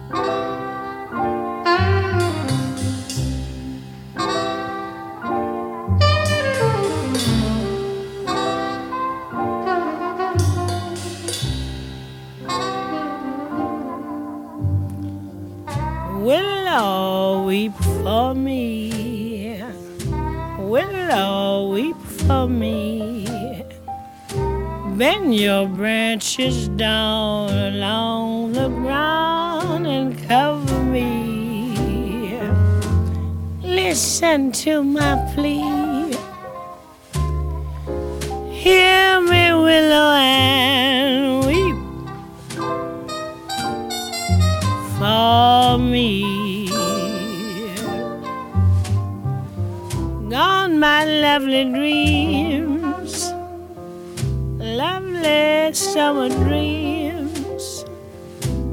Willow, weep for me. Willow, weep for me. Bend your branches down along the ground and cover me. Listen to my plea. Hear me, willow, and weep for me. Gone my lovely dreams, lovely summer dreams.